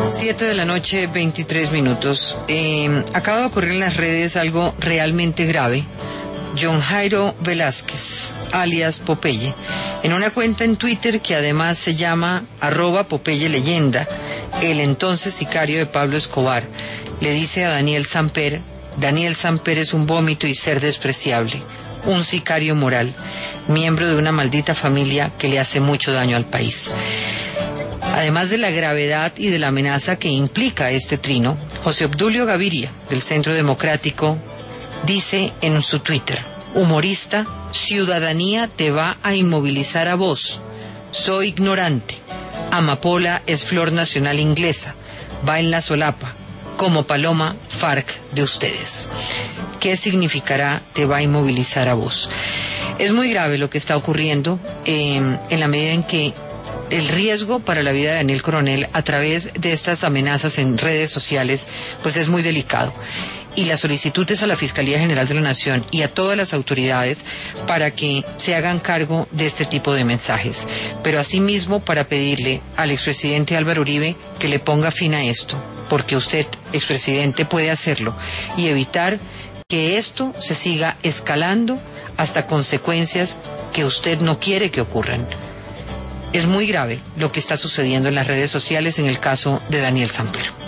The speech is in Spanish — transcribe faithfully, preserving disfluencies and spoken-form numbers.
Siete de la noche, veintitrés minutos. Eh, acaba de ocurrir en las redes algo realmente grave. John Jairo Velázquez, alias Popeye, en una cuenta en Twitter que además se llama arroba Popeye Leyenda, el entonces sicario de Pablo Escobar, le dice a Daniel Samper: Daniel Samper es un vómito y ser despreciable, un sicario moral, miembro de una maldita familia que le hace mucho daño al país. Además de la gravedad y de la amenaza que implica este trino, José Obdulio Gaviria, del Centro Democrático, dice en su Twitter: humorista, ciudadanía te va a inmovilizar a vos. Soy ignorante. Amapola es flor nacional inglesa. Va en la solapa. Como paloma, FARC de ustedes. ¿Qué significará te va a inmovilizar a vos? Es muy grave lo que está ocurriendo eh, en la medida en que el riesgo para la vida de Daniel Coronel a través de estas amenazas en redes sociales pues es muy delicado. Y la solicitud es a la Fiscalía General de la Nación y a todas las autoridades para que se hagan cargo de este tipo de mensajes. Pero asimismo para pedirle al expresidente Álvaro Uribe que le ponga fin a esto, porque usted, expresidente, puede hacerlo y evitar que esto se siga escalando hasta consecuencias que usted no quiere que ocurran. Es muy grave lo que está sucediendo en las redes sociales en el caso de Daniel Samper.